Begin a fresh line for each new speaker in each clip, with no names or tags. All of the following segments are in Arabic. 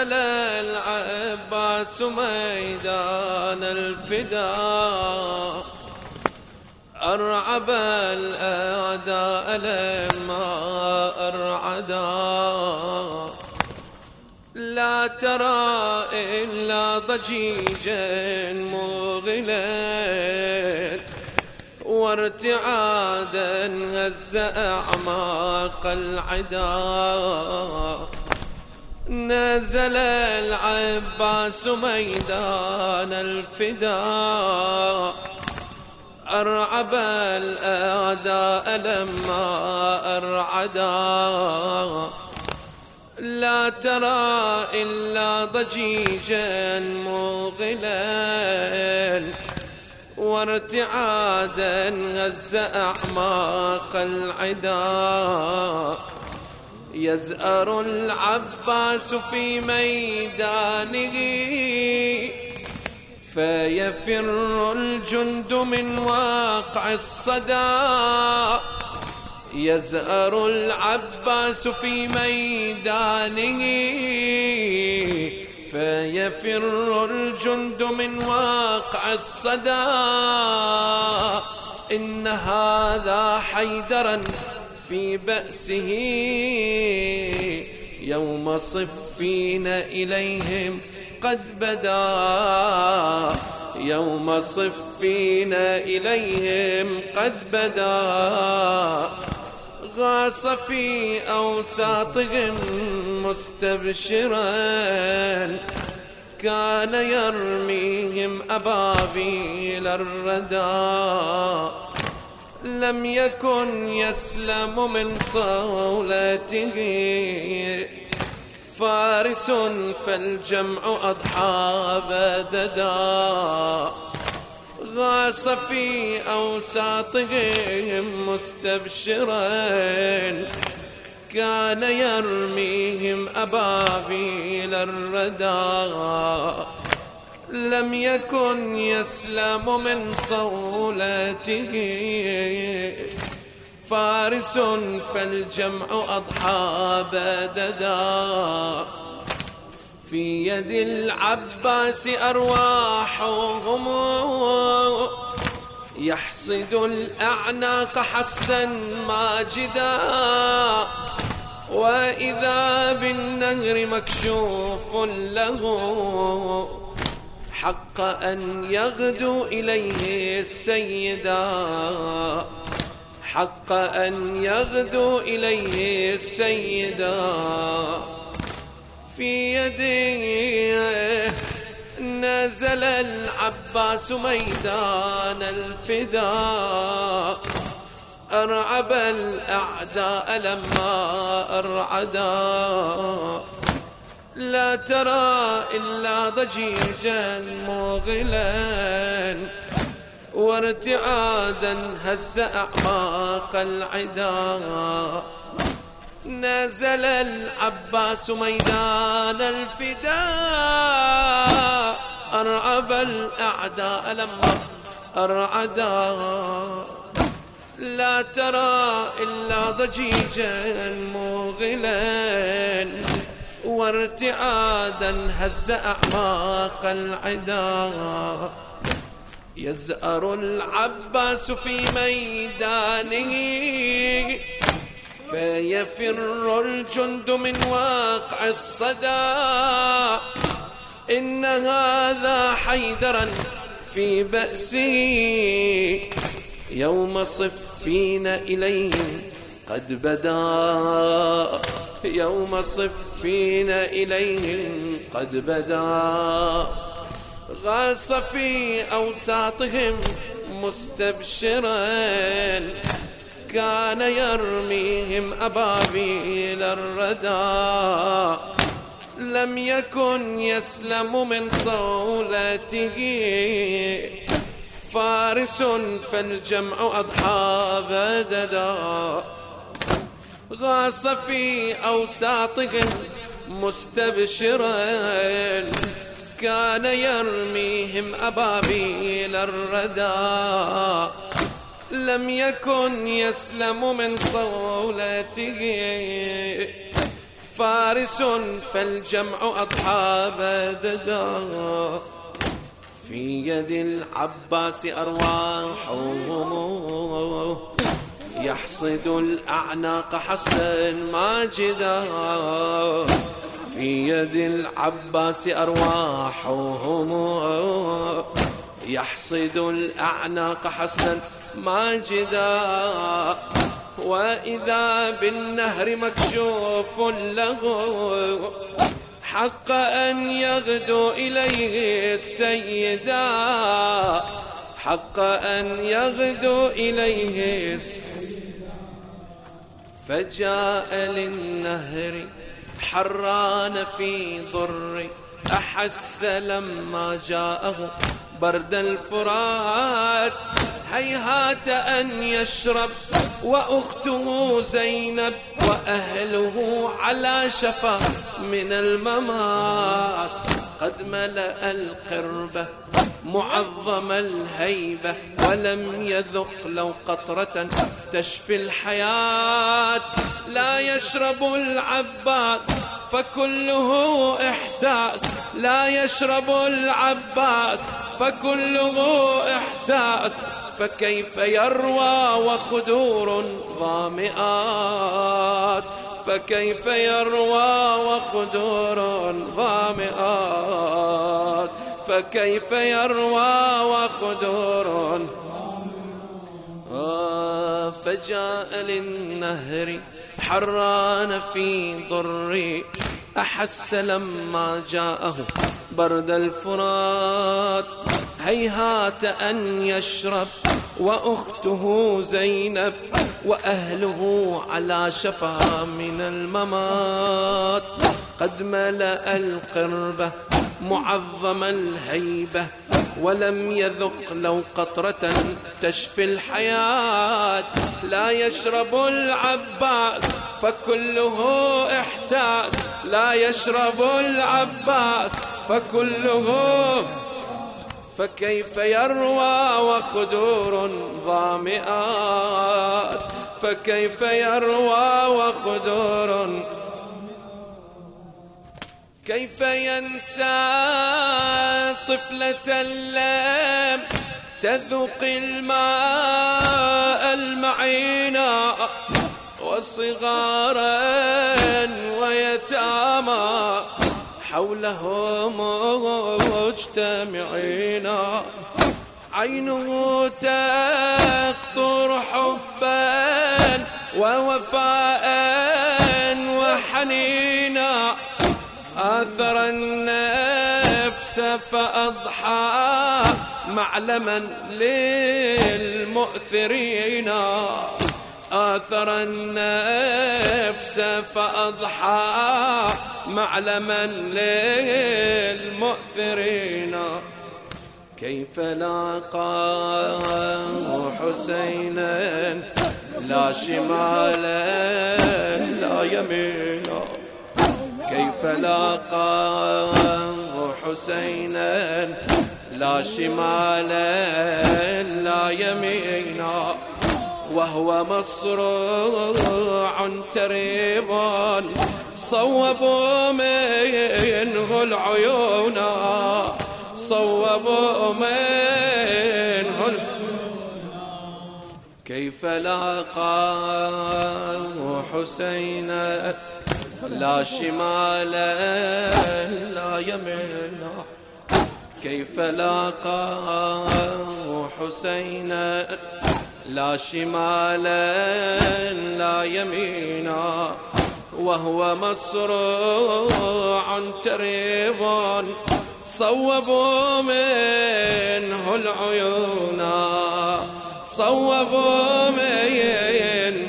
نزل العباس ميدان الفداء أرعب الأعداء لما أرعدا لا ترى إلا ضجيجا مغلا وارتعادا هز أعماق العدا نزل العباس ميدان الفداء أرعب الأعداء لما أرعدا لا ترى إلا ضجيجا مغلا وارتعادا هز أعماق العدا يزأر العباس في ميدانه فيفر الجند من واقع الصدى يزأر العباس في ميدانه فيفر الجند من واقع الصدى إن هذا حيدرا في بأسه يوم صفين إليهم قد بدا يوم صفين إليهم قد بدا غاص في أوساطهم مستبشرا كان يرميهم أبابيل الردى لم يكن يسلم من صولته فارس فالجمع أضحى بددا غاص في أوساطهم مستبشرا كان يرميهم أبابيل الردى لم يكن يسلم من صولته فارس فالجمع أضحى بددا في يد العباس أرواحهم يحصد الأعناق حصدا ماجدا وإذا بالنهر مكشوف له حق أن يغدو إليه السيدا حق أن يغدو إليه السيدا في يده نزل العباس ميدان الفداء أرعب الأعداء لما أرعدا لا ترى إلا ضجيجا مغلا وارتعادا هز أعماق العدا نزل العباس ميدان الفداء أرعب الأعداء لما أرعدا لا ترى إلا ضجيجا مغلا وارتعادا هز أعماق العدا يزأر العباس في ميدانه فيفر الجند من واقع الصدى إن هذا حيدرا في بأسه يوم صفين إليهم قد بدا يوم صفين إليهم قد بدا غاص في أوساطهم مستبشرا كان يرميهم أبابيل الردى لم يكن يسلم من صولته فارس فالجمع أضحى بددا غاص في أوساطهم مستبشرا كان يرميهم أبابيل الردى لم يكن يسلم من صولته فارس فالجمع أضحى بددا في يد العباس أرواحهم يحصد الأعناق حصدا ماجدا في يد العباس أرواحهم يحصد الأعناق حصدا ماجدا وإذا بالنهر مكشوف له حق أن يغدو إليه السيدا حق أن يغدو إليه فجاء للنهر حران في ضر أحس لما جاءه برد الفرات هيهات أن يشرب وأخته زينب وأهله على شفا من الممات قد ملأ القربة معظم الهيبة ولم يذق لو قطرة تشفي الحياة لا يشرب العباس فكله إحساس لا يشرب العباس فكله إحساس فكيف يروى وخدور ظامئات فكيف يروى وخدور ظامئات فكيف يروى وخدور فجاء للنهر حران في ضر أحس لما جاءه برد الفرات هيهات أن يشرب وأخته زينب وأهله على شفا من الممات قد ملأ القربة معظم الهيبة ولم يذق لو قطرة تشفي الحياة لا يشرب العباس فكله إحساس لا يشرب العباس فكله فكيف يروى وخدور ظامئات فكيف يروى وخدور كيف ينسى طفلة لم تذق الماء المعينا وصغارا ويتامى حولهم مجتمعين عينه تقطر حبا ووفاء وحنينا آثر النفس فأضحى معلما للمؤثرين آثر النفس فأضحى معلما للمؤثرين كيف لاقاه حسينا لا شمالا لا يمينا كيف لاقاه حسينا لا شمالا لا يمينا وهو مصروع تريب صوبوا منه العيون صوبوا منه كيف لاقاه حسينا لا شمالا لا يمينا كيف لاقاه حسينا لا شمالا لا يمينا وهو مصروع تريب صوبوا منه العيون صوبوا منه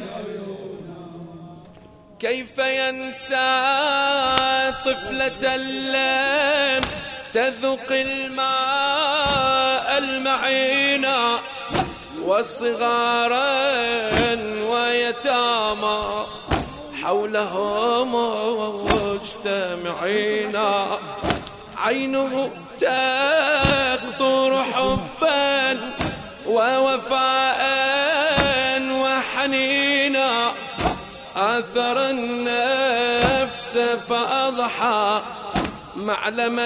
كيف ينسى طفلة لم تذق الماء المعينا وصغارا ويتامى حولهم مجتمعين عينه تقطر حبا ووفاء وحنينا آثر النار فأضحى معلما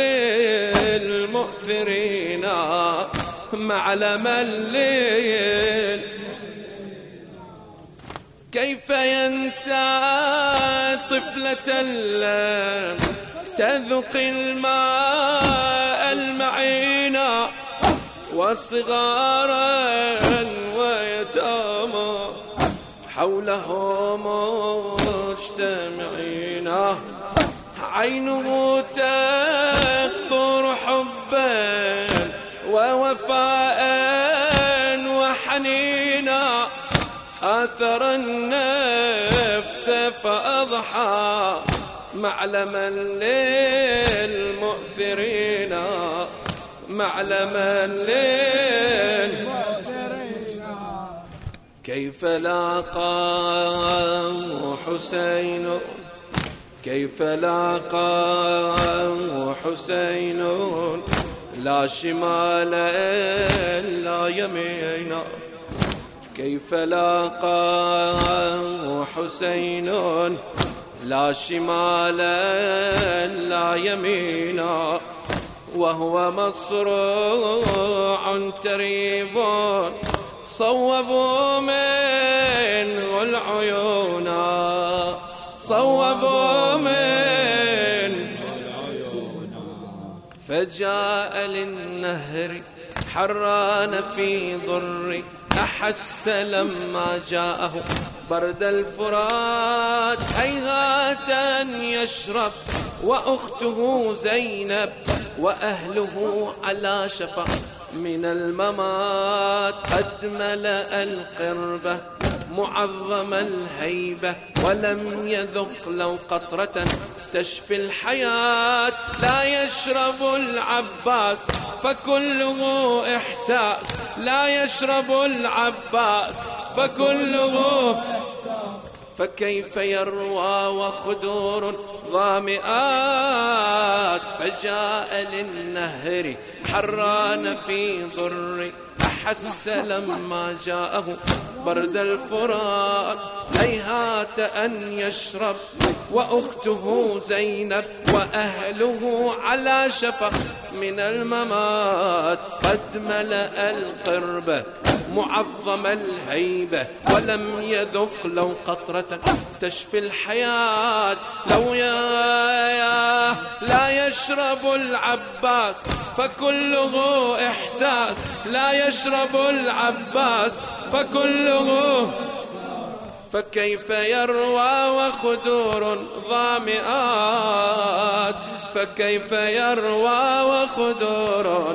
للمؤثرين معلما لل كيف ينسى طفلة لم تذق الماء المعينا وصغارا ويتامى حولهم مجتمعين عينه تقطر حبا ووفاء وحنينا آثر النفس فأضحى معلما للمؤثرين معلما كيف لاقاه حسين كيف لاقاه حسين لا شمال لا يمين كيف لاقاه حسين لا شمال لا يمين وهو مصروع تريب صوبوا منه العيون صوبوا منه العيون فجاء للنهر حران في ضر أحس لما جاءه برد الفرات هيهات أن يشرب وأخته زينب وأهله على شفا من الممات قد ملأ القربة معظم الهيبة ولم يذق لو قطرة تشفي الحياة لا يشرب العباس فكله إحساس لا يشرب العباس فكله فكيف يروى وخدور ظامئات فجاء للنهر حران في ضر أحس لما جاءه برد الفرات هيهات أن يشرب وأخته زينب وأهله على شفا من الممات قد ملأ القربة معظم الهيبة ولم يذق لو قطرة تشفي الحياة لو يا لا يشرب العباس فكله إحساس لا يشرب العباس فكله فكيف يروى وخدور ظامئات فكيف يروى وخدور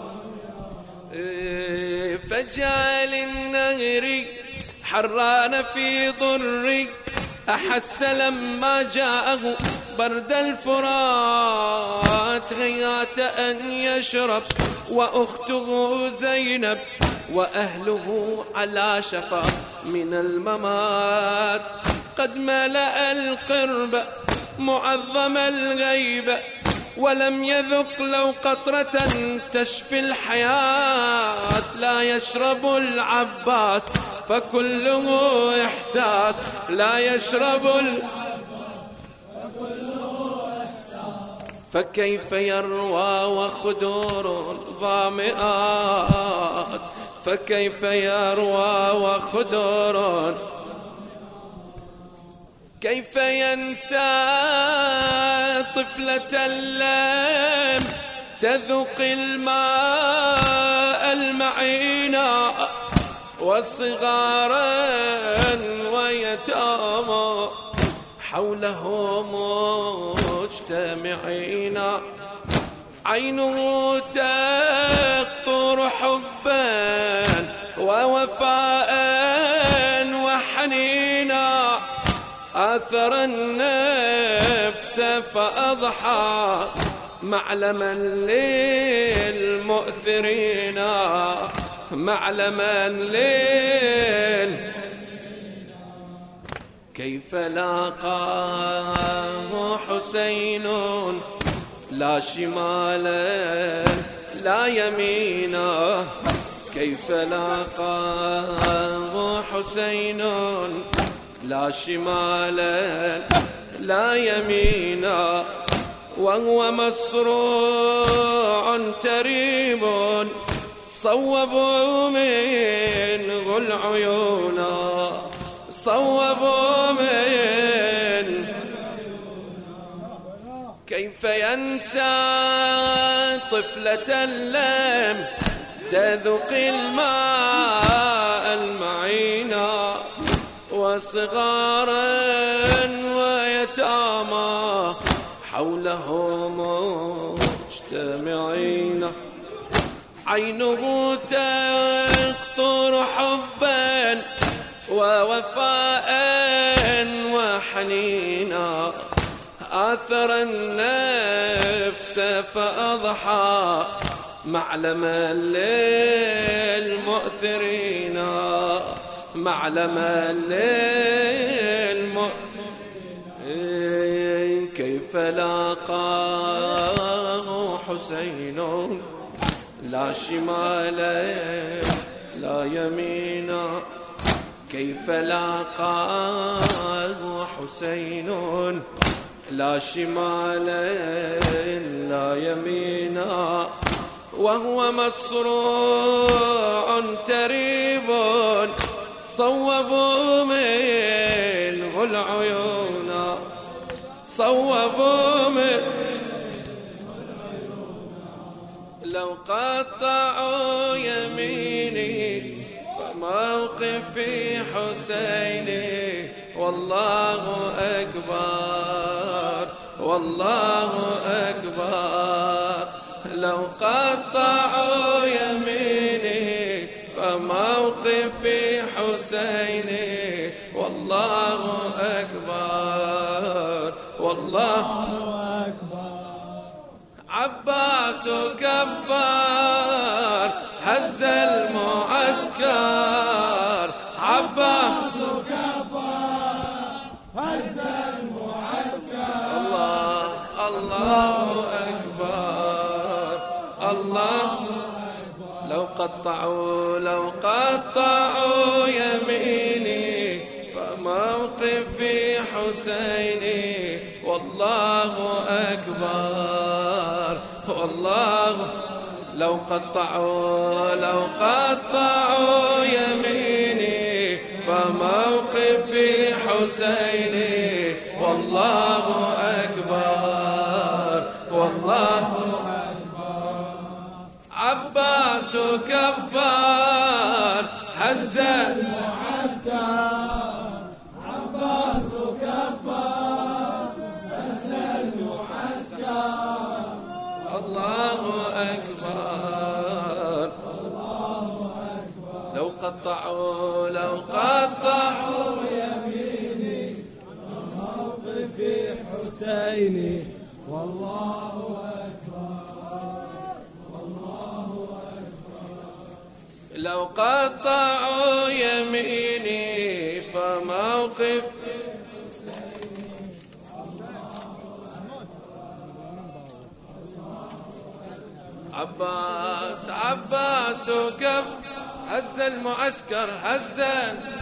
فجاء للنهر حران في ضر أحس لما جاءه برد الفرات هيهات أن يشرب وأخته زينب وأهله على شفا من الممات قد ملأ القرب معظم الغيبة ولم يذق لو قطرة تشفي الحياة لا يشرب العباس فكله إحساس لا يشرب فكيف يروى وخدور ظامئات فكيف يروى وخدور كيف ينسى طفلة لم تذق الماء المعينا وصغارا ويتامى حولهم مجتمعين عينه تقطر حبا ووفاء وحنينا آثر النفس فأضحى معلما للمؤثرين معلما كيف لاقاه حسين لا شمالا لا يمينا كيف لاقاه حسين لا شمالا لا يمينا وهو مصروع تريب صوبوا منه العيون صوبوا من كيف ينسى طفلة لم تذق الماء المعينا وصغارا ويتامى حولهم مجتمعين عينه تقطر حبا ووفاء وحنينا آثر النفس فأضحى معلما للمؤثرين معلما للمؤثرين كيف لاقاه حسين لا شمال لا يمين كيف لاقاه حسين لا شمال لا يمين وهو مصروع تريب صوبوا منه العيون صوبوا منه لو قطعوا يميني فموقفي حسيني والله أكبر والله أكبر لو قطعوا يميني فموقفي حسيني والله أكبر والله أكبر عباس كبار هز المعسكر عباس كبار هز المعسكر الله الله أكبر الله لو قطعوا يميني فموقفي حسيني والله أكبر والله لو قطعوا يميني فموقفي حسيني والله أكبر والله عباس كبار هز المعسكر عباس كبار هز المعسكر الله أكبر لو قطعوا
يميني موقفي حسيني والله أكبر والله أكبر
لو قطعوا يميني فموقف عباس كف هز المعسكر هز